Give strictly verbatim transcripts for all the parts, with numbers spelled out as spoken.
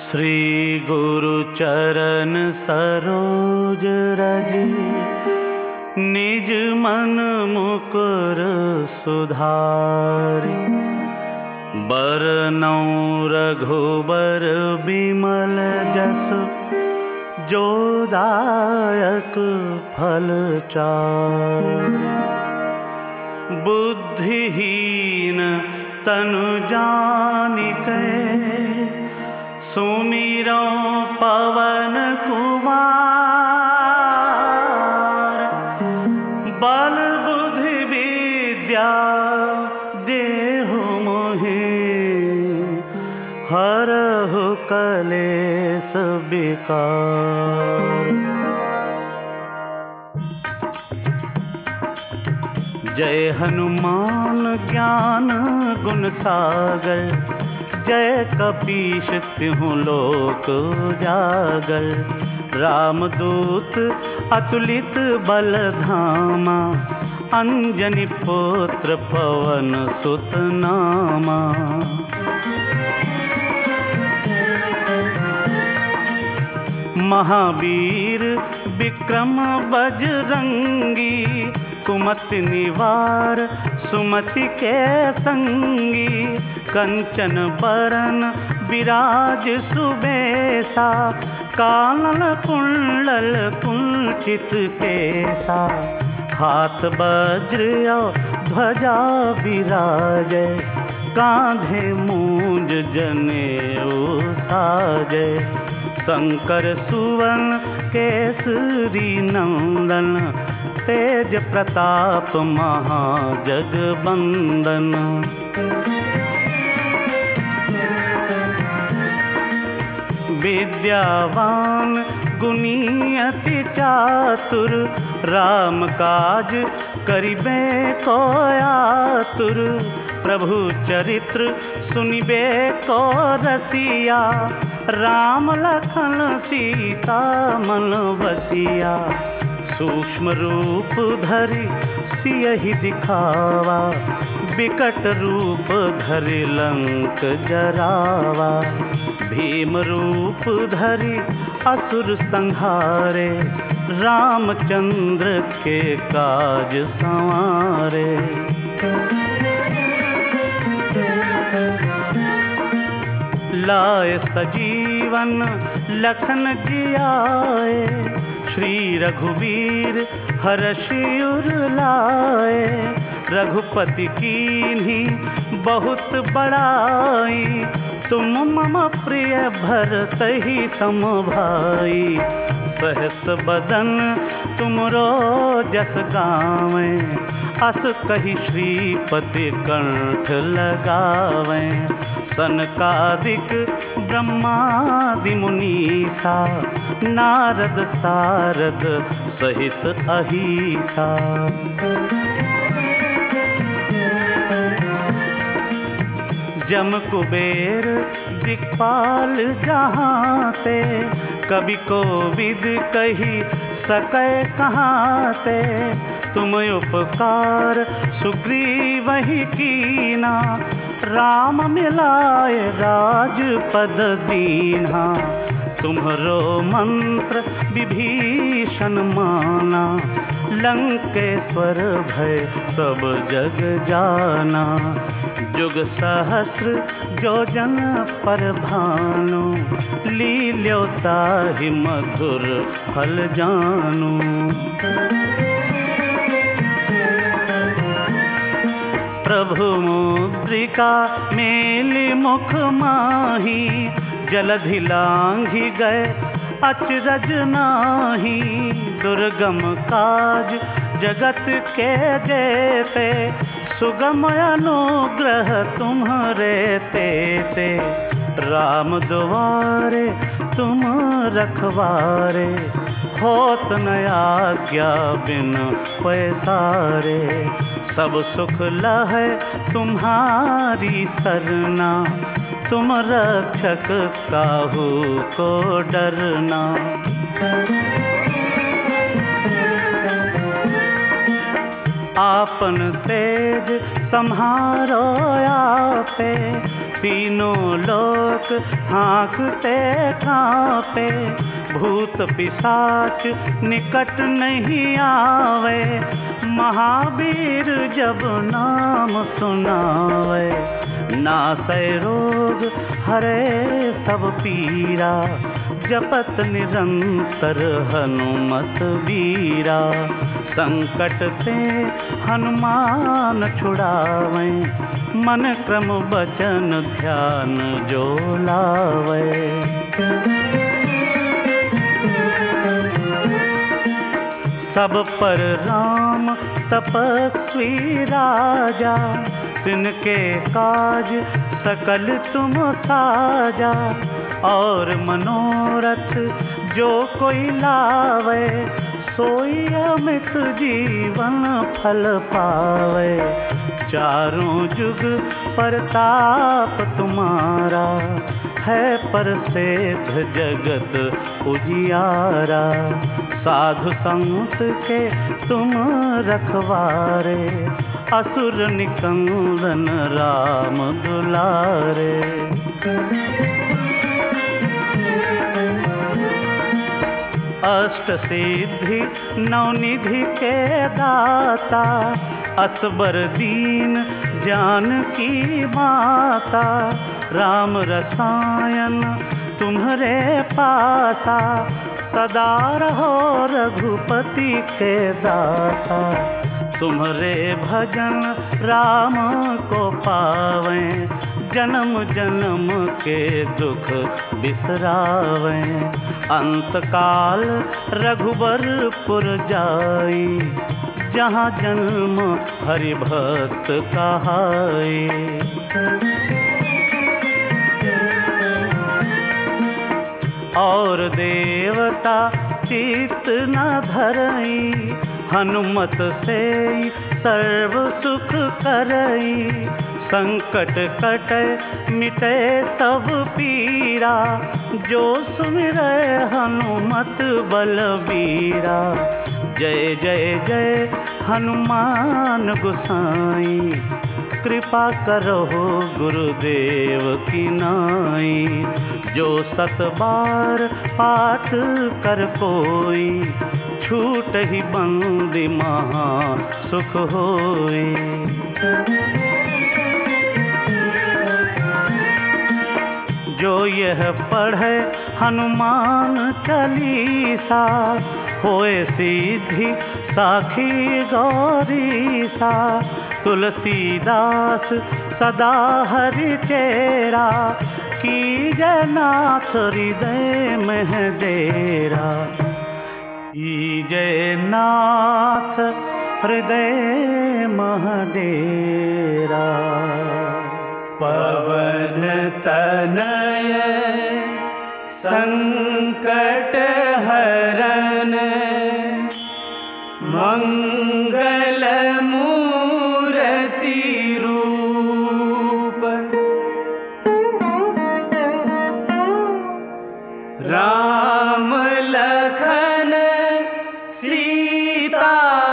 श्री गुरु चरण सरोज रज, निज मन मुकुर सुधारि। बरनउँ रघुबर बिमल जस, जो दायक फल चारि। बुद्धिहीन तनु जानिके, सुमिरौ पवन कुमार। बल बुद्धि विद्या देहु मोहि, हरहु कलेस विकार। जय हनुमान ज्ञान गुण सागर, जय कपीश तिहुँ लोक उजागर। रामदूत अतुलित बल धामा, अंजनी पुत्र पवन सुत नामा। महावीर विक्रम बजरंगी, कुमति निवार सुमति के संगी। कंचन बरन विराज सुबेसा, कानन कुंडल कुंचित केसा। हाथ वज्र ध्वजा विराजै, कांधे मूंज जनेऊ साजै। शंकर सुवन केसरी नंदन, तेज प्रताप महाजगबंदन। विद्यावान गुणी अति चातुर, राम काज करिबे को आतुर। प्रभु चरित्र सुनिबे को रसिया, राम लखन सीता मन बसिया। सूक्ष्म रूप धरि सियहि दिखावा, बिकट रूप धरि लंक जरावा। भीम रूप धरि असुर संहारे, रामचंद्र के काज संवारे। लाए सजीवन लखन जियाए, श्री रघुवीर हरषि उर लाए। रघुपति कीन्ही बहुत बड़ाई, तुम मम प्रिय भरतहि सम भाई। सहस बदन तुमरो जस गावें, अस कहि श्रीपति कंठ लगावें। सनकादिक ब्रह्मादि मुनीसा, नारद सारद सहित अहीसा। जम कुबेर दिक्पाल जहाँ ते, कवि कोविद कही सकै कहाँ ते। तुम उपकार सुग्रीवहि कीना, राम मिलाए राजपद दीन्हा। तुम्हरो मंत्र विभीषण माना, लंकेश्वर भय सब जग जाना। जुग सहस्र जो जन पर भानु, लील्यो ताहि मधुर फल जानू। प्रभु मुद्रिका मेलि मुख माही, जलधि लांघि गए अचरज नाही। दुर्गम काज जगत के जेते, सुगम अनुग्रह तुम्हरे तेते। राम दुआरे तुम रखवारे, होत न आज्ञा बिन पैसारे। सब सुख लहै तुम्हारी सरना, तुम रक्षक काहू को डरना। आपन तेज सम्हारो आपे, तीनों लोक हाँकते कांपे, भूत पिशाच निकट नहीं आवे, महावीर जब नाम सुनावे। नासै रोग हरे सब पीरा, जपत निरंतर हनुमत बीरा। संकट से हनुमान छुड़ावे, मन क्रम बचन ध्यान जो लावे। सब पर राम तपस्वी राजा, तिनके काज सकल तुम साजा। और मनोरथ जो कोई लावे, सोई अमित जीवन फल पावे। चारों जुग प्रताप तुम्हारा, है प्रसिद्ध जगत उजियारा। साधु संत के तुम रखवारे, असुर निकंदन राम दुलारे। अष्ट सिद्धि नवनिधि के दाता, असबर दीन जानकी माता। राम रसायन तुम्हारे पासा, सदा रहो रघुपति के दाता। तुम्हारे भजन राम को पावे, जन्म जन्म के दुख बिसरावे। अंत काल रघुबरपुर जाई, जहाँ जन्म हरि भक्त कहाई। और देवता चित्त न धरई, हनुमत से सर्व सुख करई। संकट कटे मिटे सब पीरा, जो सुमिरै हनुमत बलबीरा। जय जय जय हनुमान गोसाई, कृपा करो गुरुदेव की नाई। जो सत बार पाठ कर कोई, छूट ही बंदी महा सुख होई। जो यह पढ़े हनुमान चालीसा, होए सिद्धि साखी गौरीसा। तुलसीदास सदा हरि चेरा, कीजय नाथ हृदय में डेरा। कीजय नाथ हृदय मह डेरा। पवन तनय संकट हरन, मंगल मूर्ति रूप। राम लखन सीता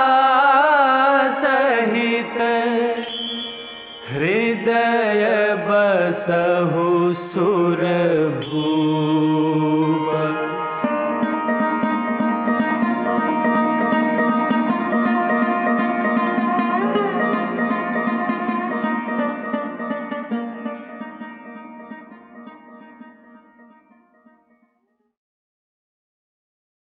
सहित, हृदय बसहु सुरभूप।